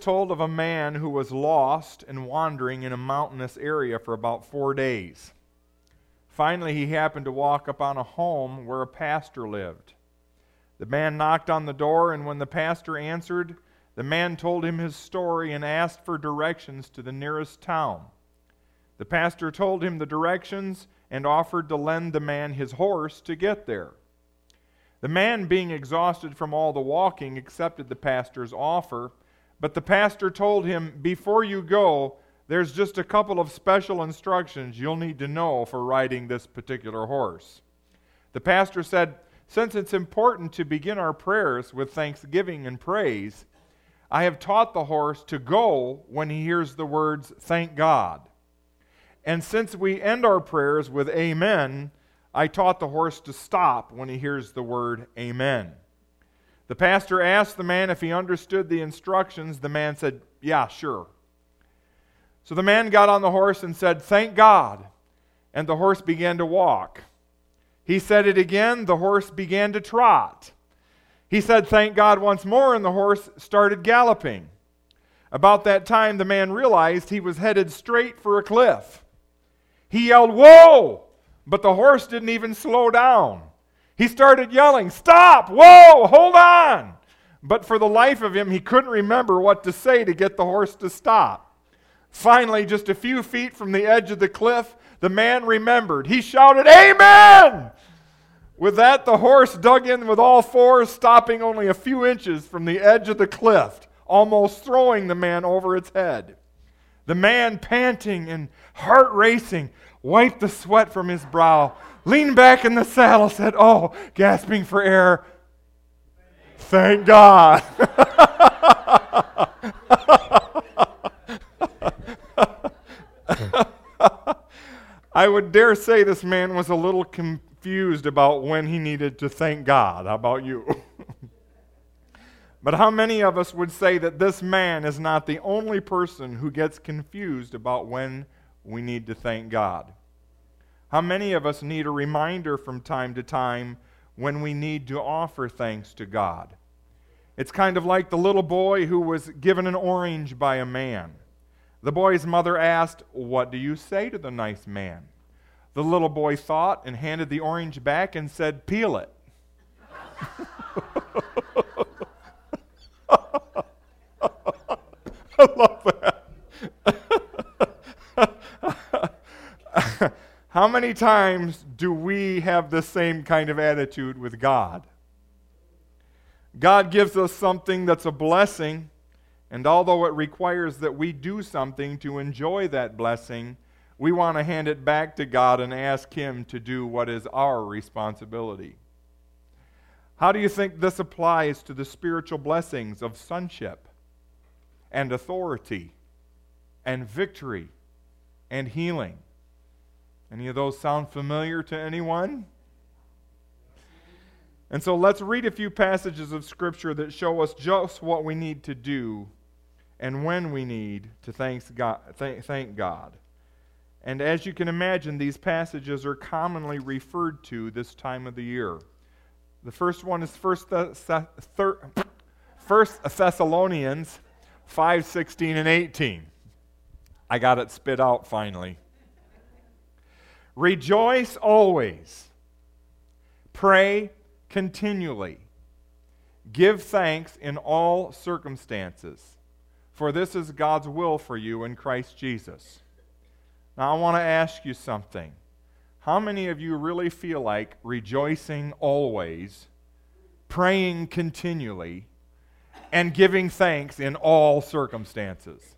told of a man who was lost and wandering in a mountainous area for about 4 days. Finally, he happened to walk upon a home where a pastor lived. The man knocked on the door, and when the pastor answered, the man told him his story and asked for directions to the nearest town. The pastor told him the directions and offered to lend the man his horse to get there. The man, being exhausted from all the walking, accepted the pastor's offer, but the pastor told him, "Before you go, there's just a couple of special instructions you'll need to know for riding this particular horse." The pastor said, "Since it's important to begin our prayers with thanksgiving and praise, I have taught the horse to go when he hears the words, 'Thank God.' And since we end our prayers with amen, I taught the horse to stop when he hears the word amen." The pastor asked the man if he understood the instructions. The man said, "Yeah, sure." So the man got on the horse and said, "Thank God," and the horse began to walk. He said it again, the horse began to trot. He said, "Thank God," once more, and the horse started galloping. About that time, the man realized he was headed straight for a cliff. He yelled, "Whoa!" But the horse didn't even slow down. He started yelling, "Stop! Whoa! Hold on!" But for the life of him, he couldn't remember what to say to get the horse to stop. Finally, just a few feet from the edge of the cliff, the man remembered. He shouted, "Amen!" With that, the horse dug in with all fours, stopping only a few inches from the edge of the cliff, almost throwing the man over its head. The man, panting and heart racing, wiped the sweat from his brow, leaned back in the saddle, said, gasping for air, "Thank God." I would dare say this man was a little confused about when he needed to thank God. How about you? But how many of us would say that this man is not the only person who gets confused about when we need to thank God? How many of us need a reminder from time to time when we need to offer thanks to God? It's kind of like the little boy who was given an orange by a man. The boy's mother asked, "What do you say to the nice man?" The little boy thought and handed the orange back and said, "Peel it." I love that. How many times do we have the same kind of attitude with God? God gives us something that's a blessing, and although it requires that we do something to enjoy that blessing, we want to hand it back to God and ask Him to do what is our responsibility. How do you think this applies to the spiritual blessings of sonship and authority and victory and healing? Any of those sound familiar to anyone? And so let's read a few passages of Scripture that show us just what we need to do and when we need to thank God. And as you can imagine, these passages are commonly referred to this time of the year. The first one is 1 Thessalonians 5:16 and 18. I got it spit out finally. "Rejoice always. Pray continually. Give thanks in all circumstances, for this is God's will for you in Christ Jesus." Now I want to ask you something. How many of you really feel like rejoicing always, praying continually, and giving thanks in all circumstances?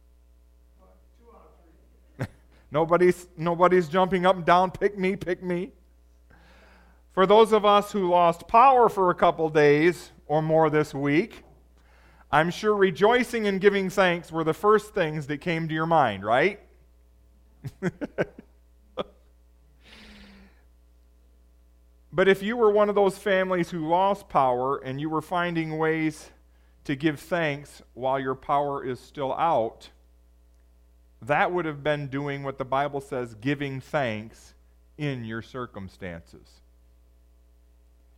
Nobody's jumping up and down, pick me, pick me. For those of us who lost power for a couple days or more this week, I'm sure rejoicing and giving thanks were the first things that came to your mind, right? But if you were one of those families who lost power and you were finding ways to give thanks while your power is still out, that would have been doing what the Bible says, giving thanks in your circumstances.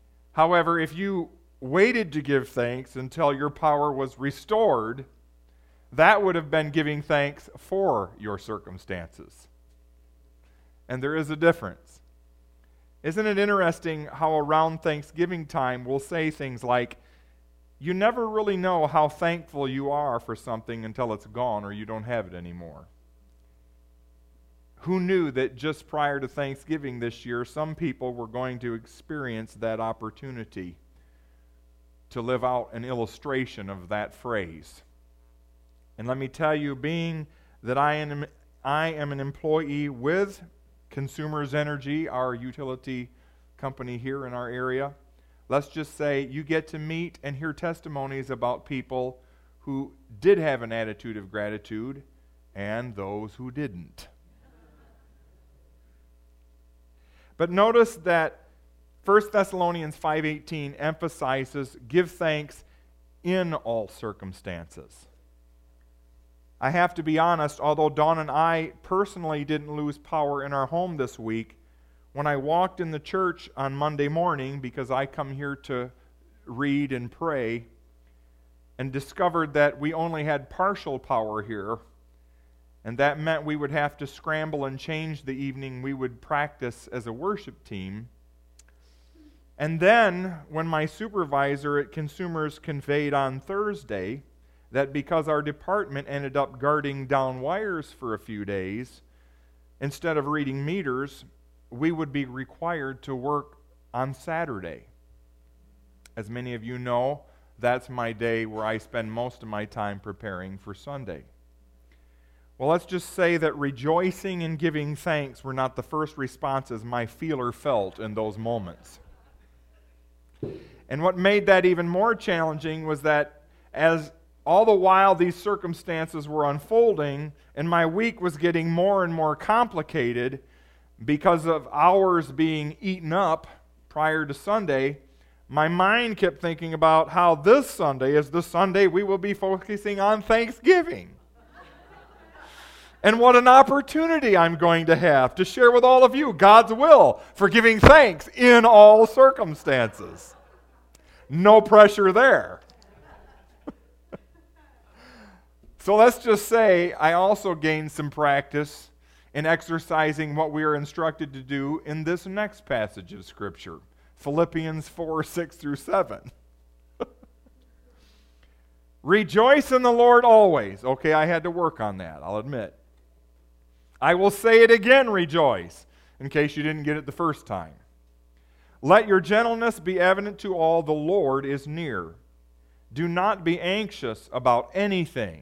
However, if you waited to give thanks until your power was restored, That would have been giving thanks for your circumstances. And there is a difference. Isn't it interesting how around Thanksgiving time we'll say things like, you never really know how thankful you are for something until it's gone or you don't have it anymore. Who knew that just prior to Thanksgiving this year, some people were going to experience that opportunity to live out an illustration of that phrase? And let me tell you, being that I am an employee with Consumers Energy, our utility company here in our area, let's just say you get to meet and hear testimonies about people who did have an attitude of gratitude and those who didn't. But notice that 1 Thessalonians 5:18 emphasizes give thanks in all circumstances. I have to be honest, although Dawn and I personally didn't lose power in our home this week, when I walked in the church on Monday morning, because I come here to read and pray, and discovered that we only had partial power here, and that meant we would have to scramble and change the evening we would practice as a worship team. And then, when my supervisor at Consumers conveyed on Thursday that because our department ended up guarding down wires for a few days, instead of reading meters, we would be required to work on Saturday. As many of you know, that's my day where I spend most of my time preparing for Sunday. Well, let's just say that rejoicing and giving thanks were not the first responses my feeler felt in those moments. And what made that even more challenging was that as all the while these circumstances were unfolding and my week was getting more and more complicated because of hours being eaten up prior to Sunday, my mind kept thinking about how this Sunday is the Sunday we will be focusing on Thanksgiving. And what an opportunity I'm going to have to share with all of you God's will for giving thanks in all circumstances. No pressure there. So let's just say I also gained some practice in exercising what we are instructed to do in this next passage of Scripture, Philippians 4:6-7. Rejoice in the Lord always. Okay, I had to work on that, I'll admit. I will say it again, rejoice, in case you didn't get it the first time. Let your gentleness be evident to all, the Lord is near. Do not be anxious about anything.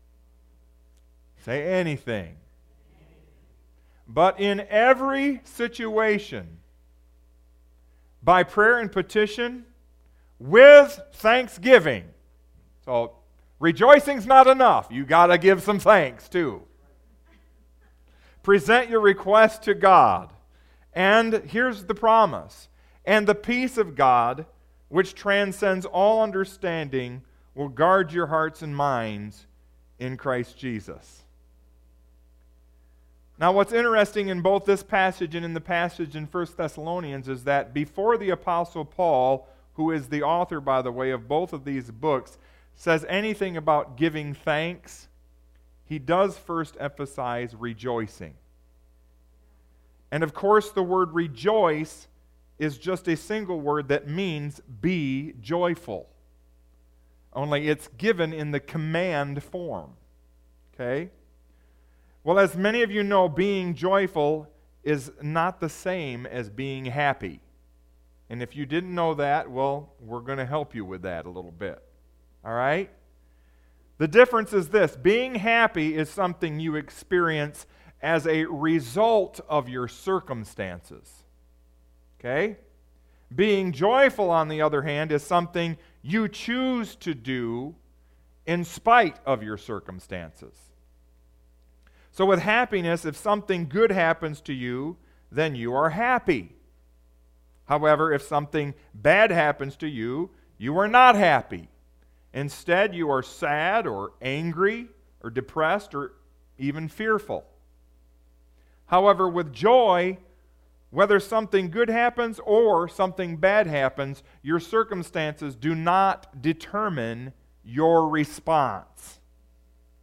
Say anything. But in every situation, by prayer and petition, with thanksgiving. So, rejoicing's not enough. You got to give some thanks too. Present your request to God. And here's the promise. And the peace of God, which transcends all understanding, will guard your hearts and minds in Christ Jesus. Now, what's interesting in both this passage and in the passage in 1 Thessalonians is that before the Apostle Paul, who is the author, by the way, of both of these books, says anything about giving thanks, he does first emphasize rejoicing. And of course, the word rejoice is just a single word that means be joyful. Only it's given in the command form. Okay? Well, as many of you know, being joyful is not the same as being happy. And if you didn't know that, well, we're going to help you with that a little bit. All right? The difference is this. Being happy is something you experience as a result of your circumstances. Okay? Being joyful, on the other hand, is something you choose to do in spite of your circumstances. So with happiness, if something good happens to you, then you are happy. However, if something bad happens to you, you are not happy. Instead, you are sad or angry or depressed or even fearful. However, with joy, whether something good happens or something bad happens, your circumstances do not determine your response.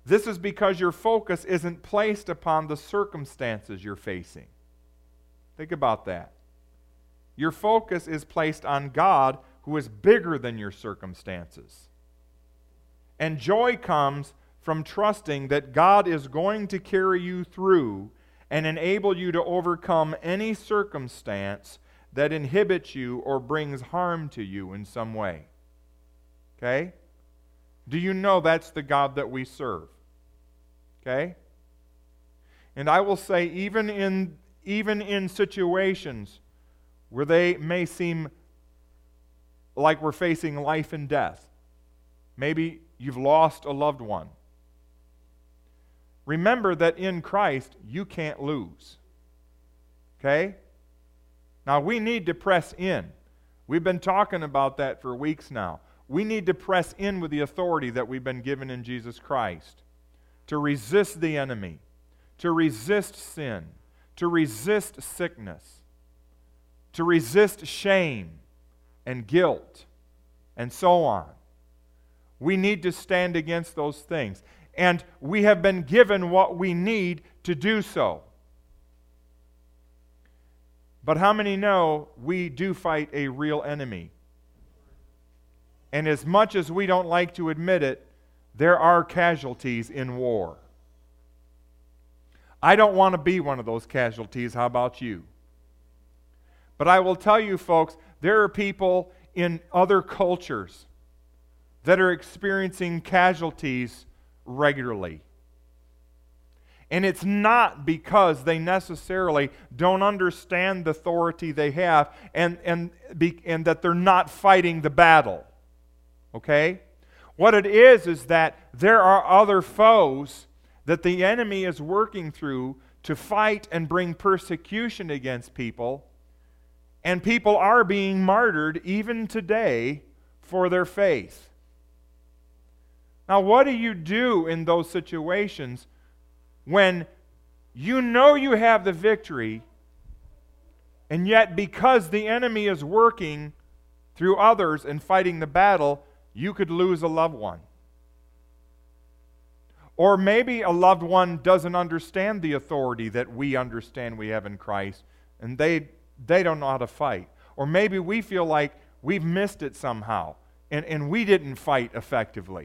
This is because your focus isn't placed upon the circumstances you're facing. Think about that. Your focus is placed on God, who is bigger than your circumstances. And joy comes from trusting that God is going to carry you through and enable you to overcome any circumstance that inhibits you or brings harm to you in some way. Okay? Do you know that's the God that we serve? Okay? And I will say, even in situations where they may seem like we're facing life and death, maybe you've lost a loved one, remember that in Christ you can't lose. Okay? Now we need to press in. We've been talking about that for weeks now. We need to press in with the authority that we've been given in Jesus Christ to resist the enemy, to resist sin, to resist sickness, to resist shame and guilt, and so on. We need to stand against those things. And we have been given what we need to do so. But how many know we do fight a real enemy? And as much as we don't like to admit it, there are casualties in war. I don't want to be one of those casualties. How about you? But I will tell you, folks, there are people in other cultures that are experiencing casualties regularly. And it's not because they necessarily don't understand the authority they have and that they're not fighting the battle. Okay? What it is that there are other foes that the enemy is working through to fight and bring persecution against people. And people are being martyred even today for their faith. Now, what do you do in those situations when you know you have the victory, and yet because the enemy is working through others and fighting the battle, you could lose a loved one? Or maybe a loved one doesn't understand the authority that we understand we have in Christ, and they don't know how to fight. Or maybe we feel like we've missed it somehow, and we didn't fight effectively.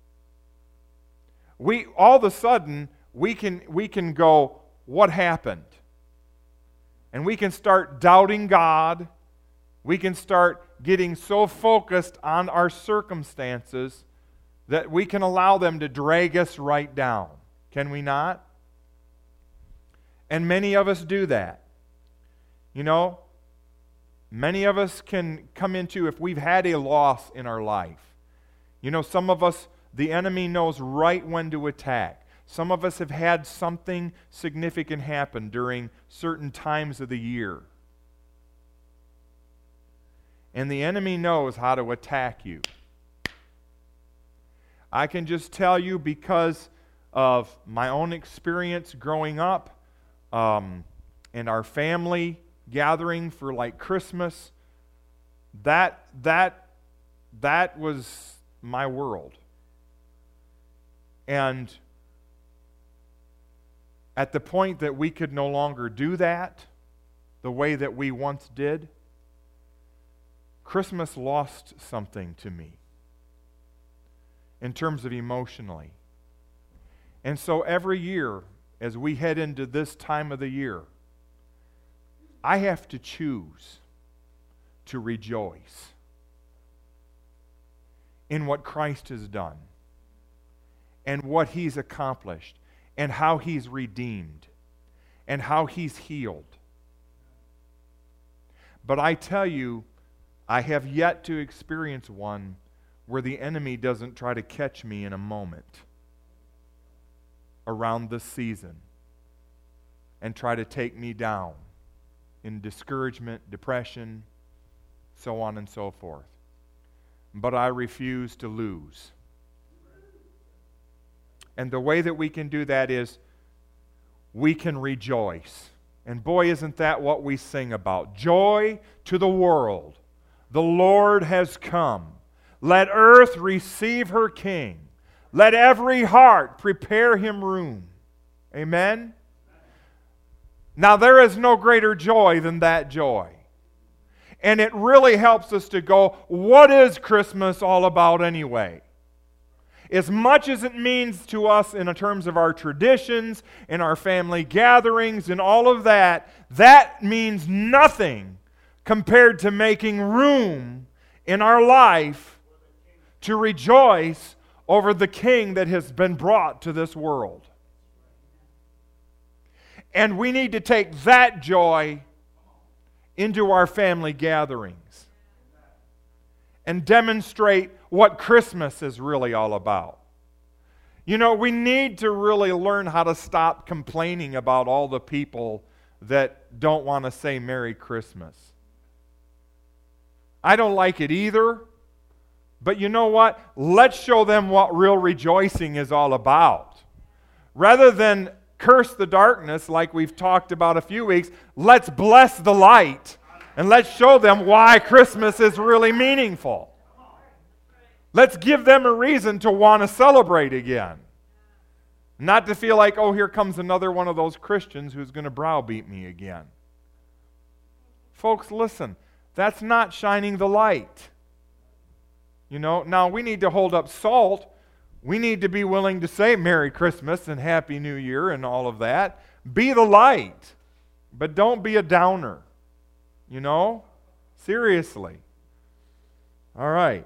All of a sudden, we can go, what happened? And we can start doubting God. We can start getting so focused on our circumstances that we can allow them to drag us right down. Can we not? And many of us do that. You know, many of us can come into, if we've had a loss in our life, you know, some of us, the enemy knows right when to attack. Some of us have had something significant happen during certain times of the year. And the enemy knows how to attack you. I can just tell you, because of my own experience growing up, and our family gathering for like Christmas, that was my world. And at the point that we could no longer do that the way that we once did, Christmas lost something to me in terms of emotionally. And so every year, as we head into this time of the year, I have to choose to rejoice in what Christ has done and what He's accomplished and how He's redeemed and how He's healed. But I tell you, I have yet to experience one where the enemy doesn't try to catch me in a moment around this season and try to take me down in discouragement, depression, so on and so forth. But I refuse to lose. And the way that we can do that is we can rejoice. And boy, isn't that what we sing about? Joy to the world. The Lord has come. Let earth receive her King. Let every heart prepare him room. Amen? Now, there is no greater joy than that joy. And it really helps us to go, what is Christmas all about anyway? As much as it means to us in terms of our traditions and our family gatherings and all of that, that means nothing compared to making room in our life to rejoice over the King that has been brought to this world. And we need to take that joy into our family gatherings and demonstrate what Christmas is really all about. You know, we need to really learn how to stop complaining about all the people that don't want to say Merry Christmas. I don't like it either, but you know what? Let's show them what real rejoicing is all about. Rather than curse the darkness like we've talked about a few weeks, let's bless the light and let's show them why Christmas is really meaningful. Let's give them a reason to want to celebrate again. Not to feel like, oh, here comes another one of those Christians who's going to browbeat me again. Folks, listen, that's not shining the light. You know, now we need to hold up salt. We need to be willing to say Merry Christmas and Happy New Year and all of that. Be the light, but don't be a downer. You know? Seriously. All right.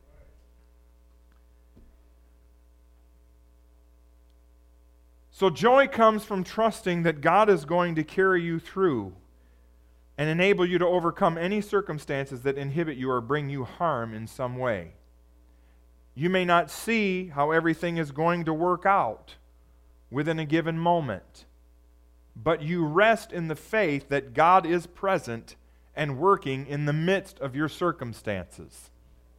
So joy comes from trusting that God is going to carry you through and enable you to overcome any circumstances that inhibit you or bring you harm in some way. You may not see how everything is going to work out within a given moment, but you rest in the faith that God is present and working in the midst of your circumstances.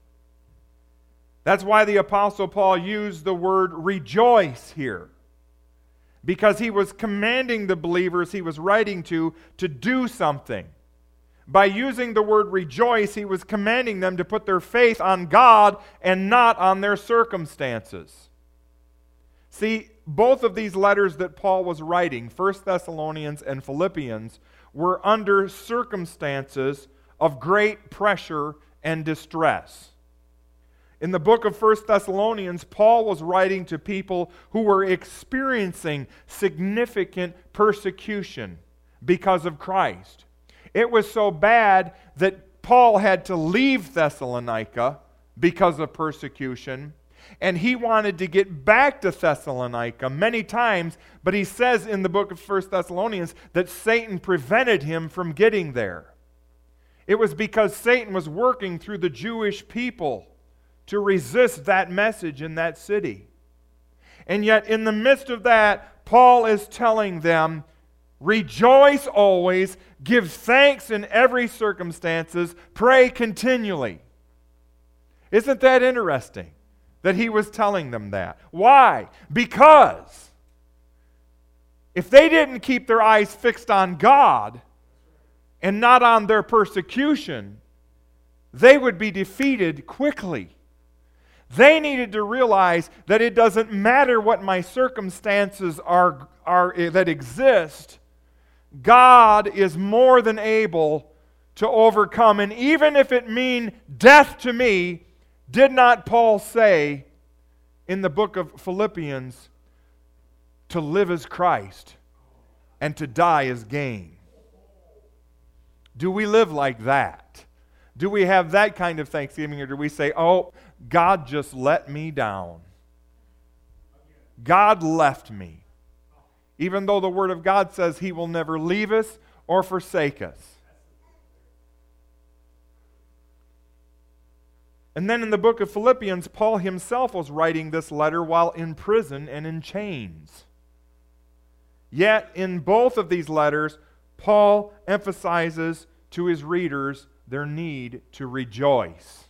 That's why the Apostle Paul used the word rejoice here, because he was commanding the believers he was writing to do something. By using the word rejoice, he was commanding them to put their faith on God and not on their circumstances. See, both of these letters that Paul was writing, 1 Thessalonians and Philippians, were under circumstances of great pressure and distress. In the book of 1 Thessalonians, Paul was writing to people who were experiencing significant persecution because of Christ. It was so bad that Paul had to leave Thessalonica because of persecution, and he wanted to get back to Thessalonica many times, but he says in the book of 1 Thessalonians that Satan prevented him from getting there. It was because Satan was working through the Jewish people to resist that message in that city. And yet, in the midst of that, Paul is telling them, rejoice always, give thanks in every circumstances, pray continually. Isn't that interesting that he was telling them that? Why? Because if they didn't keep their eyes fixed on God and not on their persecution, they would be defeated quickly. They needed to realize that it doesn't matter what my circumstances are that exist. God is more than able to overcome. And even if it mean death to me, did not Paul say in the book of Philippians, to live as Christ and to die as gain? Do we live like that? Do we have that kind of thanksgiving, or do we say, oh, God just let me down. God left me. Even though the Word of God says He will never leave us or forsake us. And then in the book of Philippians, Paul himself was writing this letter while in prison and in chains. Yet in both of these letters, Paul emphasizes to his readers their need to rejoice.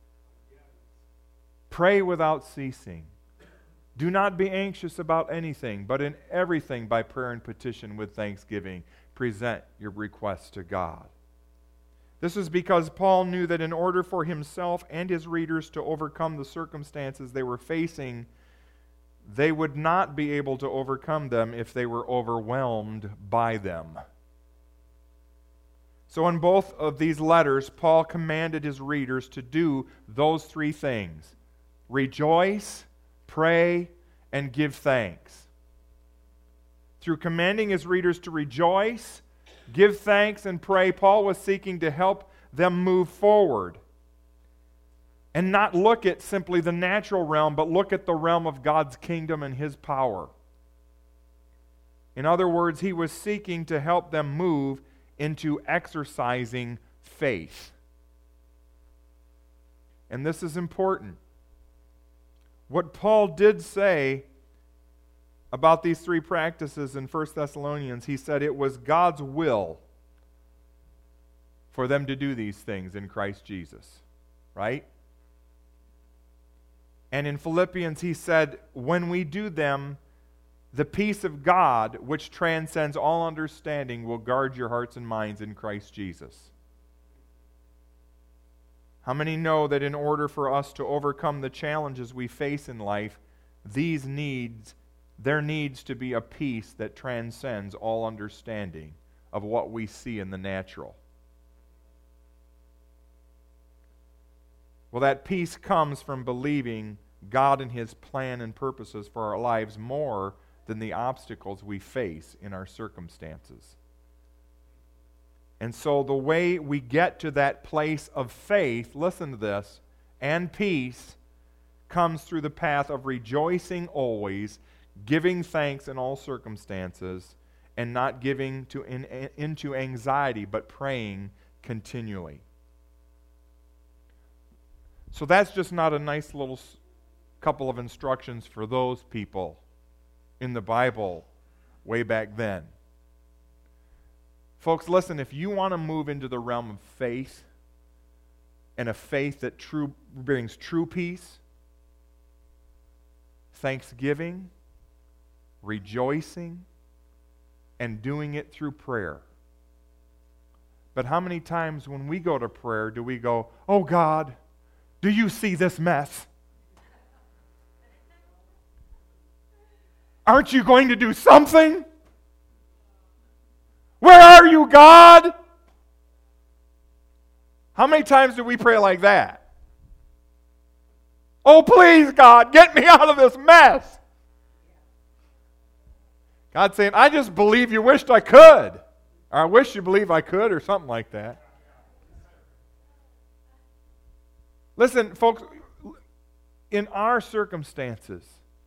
Pray without ceasing. Do not be anxious about anything, but in everything by prayer and petition with thanksgiving, present your requests to God. This is because Paul knew that in order for himself and his readers to overcome the circumstances they were facing, they would not be able to overcome them if they were overwhelmed by them. So in both of these letters, Paul commanded his readers to do those three things: rejoice, pray, and give thanks. Through commanding his readers to rejoice, give thanks, and pray, Paul was seeking to help them move forward and not look at simply the natural realm, but look at the realm of God's kingdom and His power. In other words, he was seeking to help them move into exercising faith. And this is important. What Paul did say about these three practices in 1 Thessalonians, he said it was God's will for them to do these things in Christ Jesus. Right? And in Philippians, he said, when we do them, the peace of God, which transcends all understanding, will guard your hearts and minds in Christ Jesus. How many know that in order for us to overcome the challenges we face in life, there needs to be a peace that transcends all understanding of what we see in the natural? Well, that peace comes from believing God and His plan and purposes for our lives more than the obstacles we face in our circumstances. And so the way we get to that place of faith, listen to this, and peace, comes through the path of rejoicing always, giving thanks in all circumstances, and not giving into anxiety, but praying continually. So that's just not a nice little couple of instructions for those people in the Bible way back then. Folks, listen, if you want to move into the realm of faith, and a faith that brings true peace, thanksgiving, rejoicing, and doing it through prayer. But how many times when we go to prayer do we go, "Oh God, do you see this mess? Aren't you going to do something? Where are you, God?" How many times do we pray like that? "Oh, please, God, get me out of this mess." God's saying, "I just believe you wished I could." Or "I wish you believe I could," or something like that. Listen, folks, in our circumstances,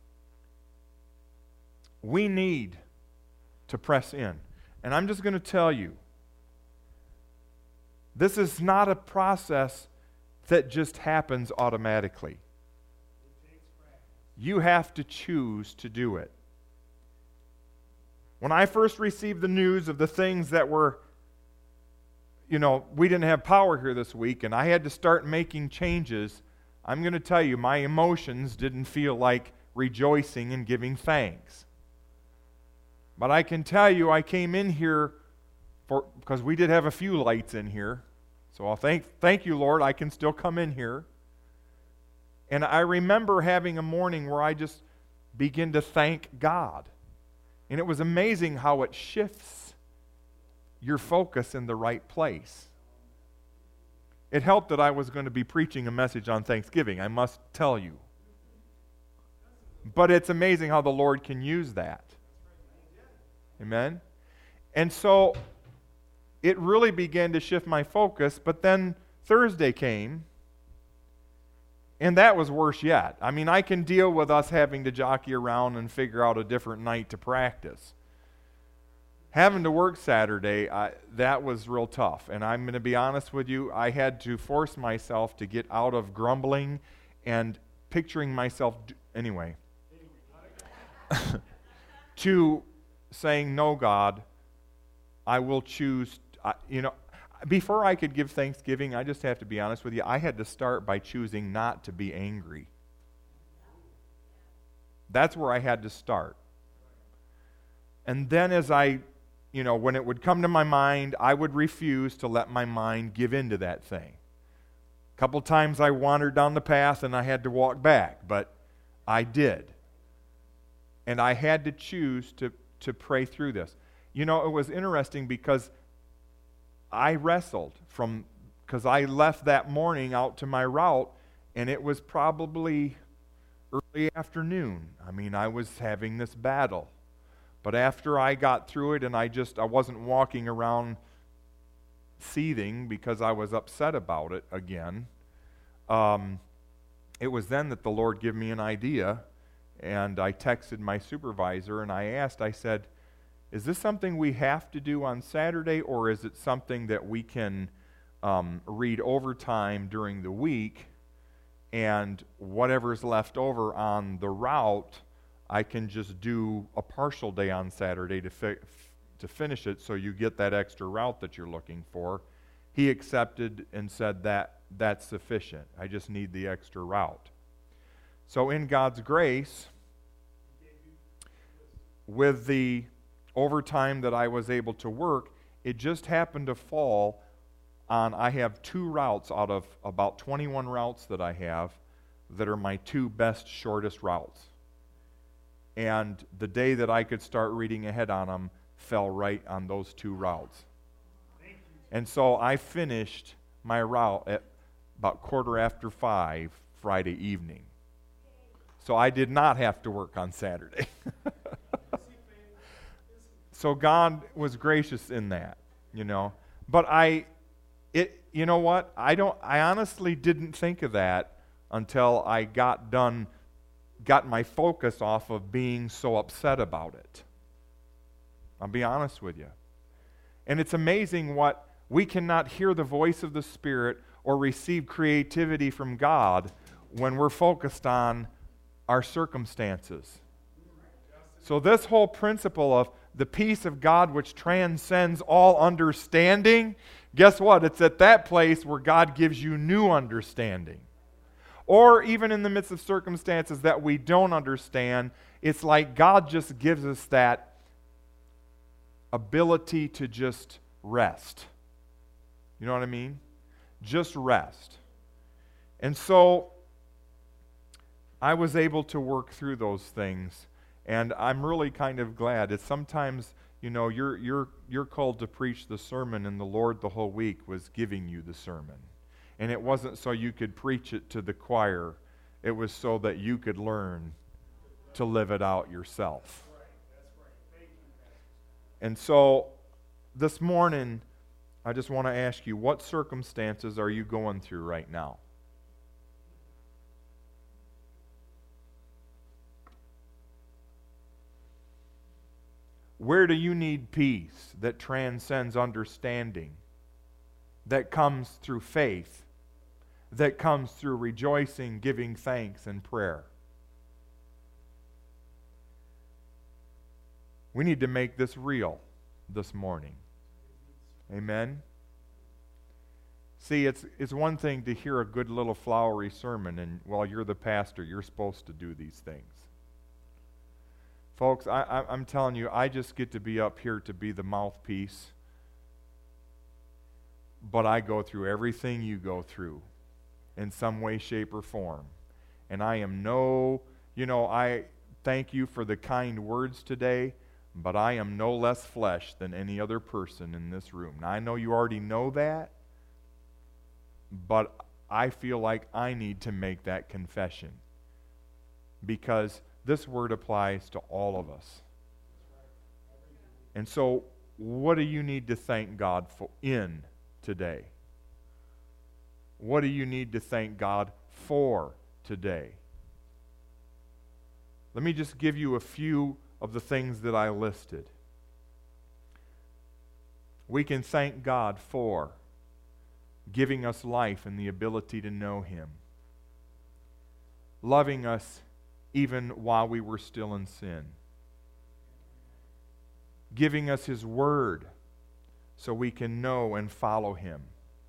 we need to press in. And I'm just going to tell you, this is not a process that just happens automatically. You have to choose to do it. When I first received the news of the things that were, we didn't have power here this week, and I had to start making changes, I'm going to tell you, my emotions didn't feel like rejoicing and giving thanks. But I can tell you, I came in here because we did have a few lights in here. So I'll thank you, Lord, I can still come in here. And I remember having a morning where I just began to thank God. And it was amazing how it shifts your focus in the right place. It helped that I was going to be preaching a message on Thanksgiving, I must tell you. But it's amazing how the Lord can use that. Amen? And so it really began to shift my focus, but then Thursday came, and that was worse yet. I mean, I can deal with us having to jockey around and figure out a different night to practice. Having to work Saturday, that was real tough. And I'm going to be honest with you, I had to force myself to get out of grumbling and picturing myself, anyway, to saying, "No, God, I will choose." Before I could give thanksgiving, I just have to be honest with you, I had to start by choosing not to be angry. That's where I had to start. And then as when it would come to my mind, I would refuse to let my mind give in to that thing. A couple times I wandered down the path and I had to walk back, but I did. And I had to choose to pray through this. You know, it was interesting because I wrestled because I left that morning out to my route, and it was probably early afternoon. I mean, I was having this battle. But after I got through it and I wasn't walking around seething because I was upset about it again, it was then that the Lord gave me an idea, and I texted my supervisor and I said, is this something we have to do on Saturday, or is it something that we can read overtime during the week, and whatever's left over on the route, I can just do a partial day on Saturday to finish it so you get that extra route that you're looking for. He accepted and said that's sufficient. I just need the extra route. So in God's grace, with the overtime that I was able to work, it just happened to fall on, I have 2 routes out of about 21 routes that I have that are my 2 best, shortest routes. And the day that I could start reading ahead on them fell right on those 2 routes. And so I finished my route at about 5:15 Friday evening. So I did not have to work on Saturday. So God was gracious in that, you know. But you know what? I honestly didn't think of that until I got my focus off of being so upset about it. I'll be honest with you. And it's amazing what we cannot hear the voice of the Spirit or receive creativity from God when we're focused on our circumstances. So this whole principle of the peace of God which transcends all understanding, guess what? It's at that place where God gives you new understanding. Or even in the midst of circumstances that we don't understand, it's like God just gives us that ability to just rest. You know what I mean? Just rest. And so I was able to work through those things, and I'm really kind of glad. It's sometimes, you know, you're called to preach the sermon, and the Lord the whole week was giving you the sermon. And it wasn't so you could preach it to the choir. It was so that you could learn to live it out yourself. And so this morning, I just want to ask you, what circumstances are you going through right now? Where do you need peace that transcends understanding, that comes through faith, that comes through rejoicing, giving thanks, and prayer? We need to make this real this morning. Amen? See, it's one thing to hear a good little flowery sermon, and while you're the pastor, you're supposed to do these things. Folks, I'm telling you, I just get to be up here to be the mouthpiece, but I go through everything you go through in some way, shape, or form. And I thank you for the kind words today, but I am no less flesh than any other person in this room. Now, I know you already know that, but I feel like I need to make that confession because this word applies to all of us. And so, what do you need to thank God for in today? What do you need to thank God for today? Let me just give you a few of the things that I listed. We can thank God for giving us life and the ability to know Him, loving us even while we were still in sin, giving us His Word so we can know and follow Him,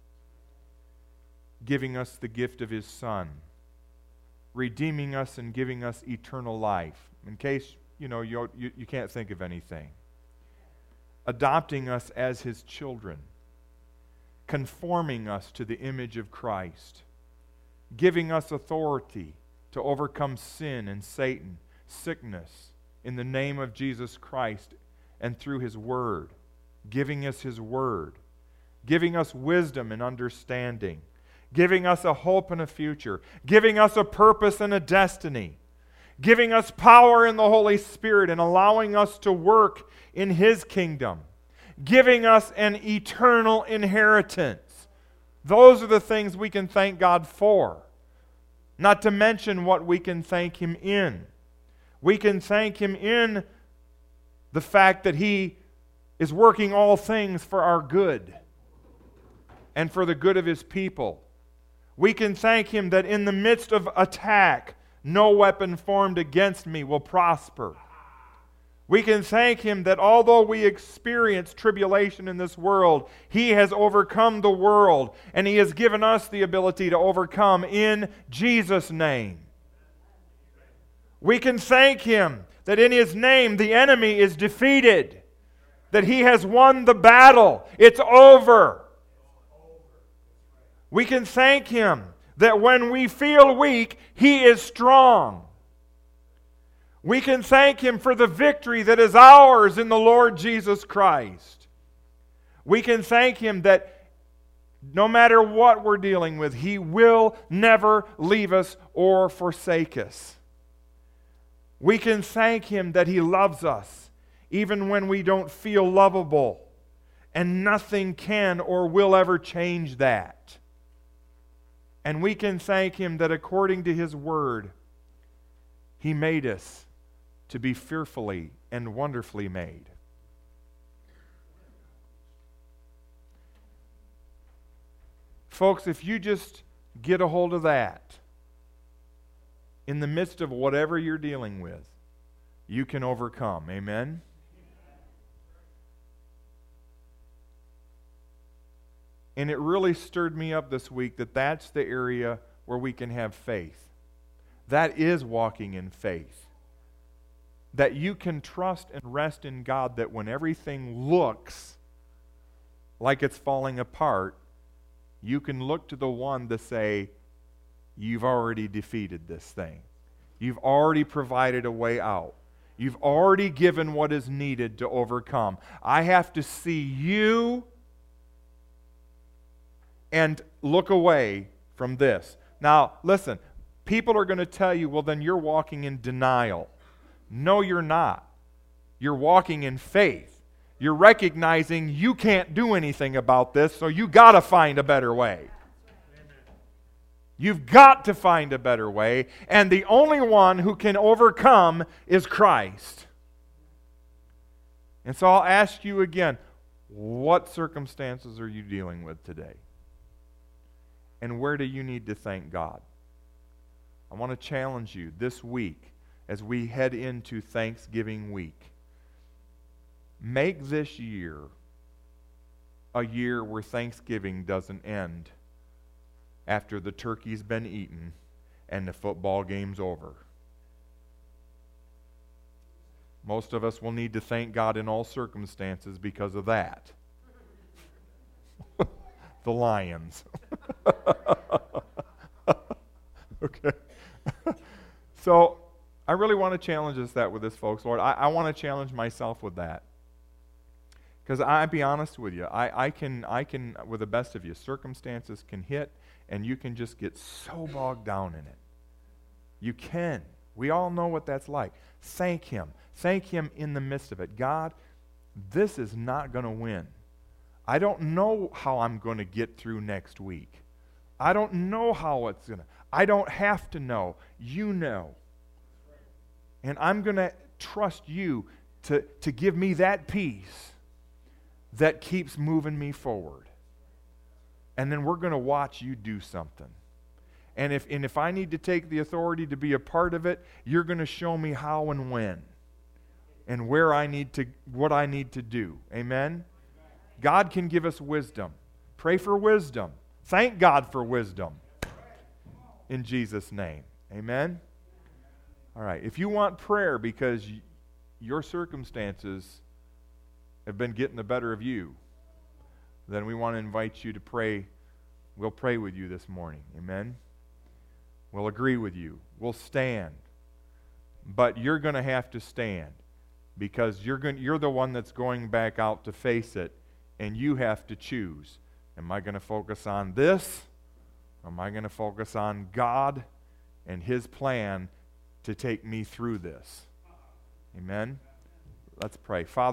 giving us the gift of His Son, redeeming us and giving us eternal life, in case you can't think of anything, adopting us as His children, conforming us to the image of Christ, giving us authority to overcome sin and Satan, sickness, in the name of Jesus Christ and through His Word, giving us His Word, giving us wisdom and understanding, giving us a hope and a future, giving us a purpose and a destiny, giving us power in the Holy Spirit and allowing us to work in His kingdom, giving us an eternal inheritance. Those are the things we can thank God for. Not to mention what we can thank Him in. We can thank Him in the fact that He is working all things for our good and for the good of His people. We can thank Him that in the midst of attack, no weapon formed against me will prosper. We can thank Him that although we experience tribulation in this world, He has overcome the world, and He has given us the ability to overcome in Jesus' name. We can thank Him that in His name the enemy is defeated, that He has won the battle. It's over. We can thank Him that when we feel weak, He is strong. We can thank Him for the victory that is ours in the Lord Jesus Christ. We can thank Him that no matter what we're dealing with, He will never leave us or forsake us. We can thank Him that He loves us even when we don't feel lovable, and nothing can or will ever change that. And we can thank Him that according to His Word, He made us to be fearfully and wonderfully made. Folks, if you just get a hold of that, in the midst of whatever you're dealing with, you can overcome. Amen? And it really stirred me up this week that that's the area where we can have faith. That is walking in faith. That you can trust and rest in God that when everything looks like it's falling apart, you can look to the one to say, you've already defeated this thing. You've already provided a way out. You've already given what is needed to overcome. I have to see you and look away from this. Now, listen, people are going to tell you, well, then you're walking in denial. No, you're not. You're walking in faith. You're recognizing you can't do anything about this, so you got to find a better way. You've got to find a better way, and the only one who can overcome is Christ. And so I'll ask you again, what circumstances are you dealing with today? And where do you need to thank God? I want to challenge you this week as we head into Thanksgiving week. Make this year a year where Thanksgiving doesn't end after the turkey's been eaten and the football game's over. Most of us will need to thank God in all circumstances because of that. The Lions. Okay. So, I really want to challenge us that with this, folks. Lord, I want to challenge myself with that. Because I'll be honest with you, I can, with the best of you, circumstances can hit, and you can just get so bogged down in it. You can. We all know what that's like. Thank Him. Thank Him in the midst of it. God, this is not going to win. I don't know how I'm going to get through next week. I don't know how it's going to. I don't have to know. You know. And I'm going to trust you to give me that peace that keeps moving me forward. And then we're going to watch you do something. And if I need to take the authority to be a part of it, you're going to show me how and when. And what I need to do. Amen? God can give us wisdom. Pray for wisdom. Thank God for wisdom. In Jesus' name. Amen? All right. If you want prayer because your circumstances have been getting the better of you, then we want to invite you to pray. We'll pray with you this morning. Amen? We'll agree with you. We'll stand. but you're going to have to stand because you're the one that's going back out to face it, and you have to choose. Am I going to focus on this? Or am I going to focus on God and His plan to take me through this? Amen? Let's pray. Father,